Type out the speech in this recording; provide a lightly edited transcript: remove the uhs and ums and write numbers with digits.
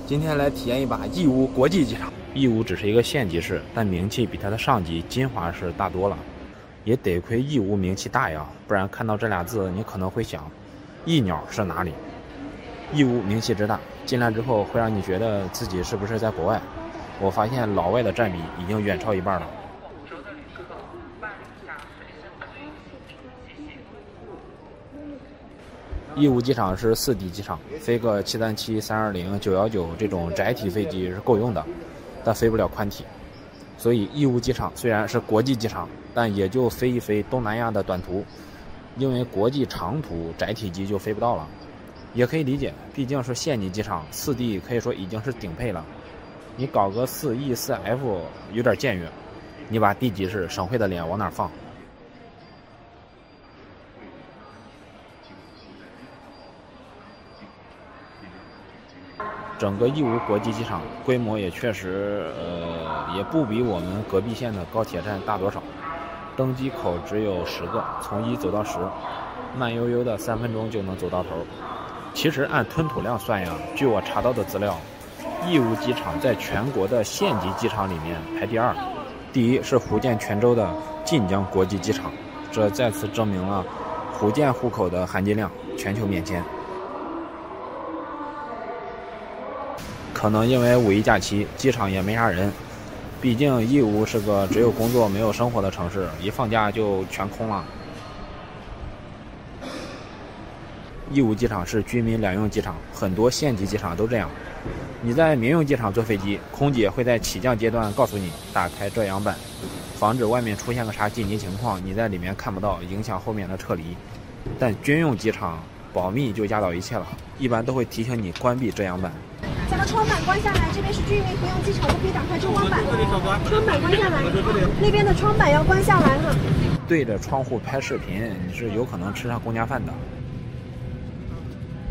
今天来体验一把义乌国际机场。义乌只是一个县级市，但名气比它的上级金华市大多了。也得亏义乌名气大呀，不然看到这俩字，你可能会想，义鸟是哪里？义乌名气之大，进来之后会让你觉得自己是不是在国外？我发现老外的占比已经远超一半了。义乌机场是4D 机场，飞个737、320、919这种窄体飞机是够用的，但飞不了宽体。所以义乌机场虽然是国际机场，但也就飞一飞东南亚的短途，因为国际长途窄体机就飞不到了。也可以理解，毕竟是县级机场，4D 可以说已经是顶配了。你搞个4E、4F 有点僭越，你把地级市省会的脸往哪放？整个义乌国际机场规模也确实，也不比我们隔壁县的高铁站大多少。登机口只有10个，从1走到10，慢悠悠的3分钟就能走到头。其实按吞吐量算呀，据我查到的资料，义乌机场在全国的县级机场里面排第2，第1是福建泉州的晋江国际机场，这再次证明了福建户口的含金量，全球免签。可能因为5一假期，机场也没啥人。毕竟义乌是个只有工作没有生活的城市，一放假就全空了。义乌机场是居民两用机场，很多县级机场都这样。你在民用机场坐飞机，空姐会在起降阶段告诉你打开遮阳板，防止外面出现个啥紧急情况，你在里面看不到，影响后面的撤离。但军用机场保密就压倒一切了，一般都会提醒你关闭遮阳板。 将窗板关下来，这边是军民不用机场，都可以打开遮光板。窗板关下来，那边的窗板要关下来哈。 对着窗户拍视频，你是有可能吃上公家饭的。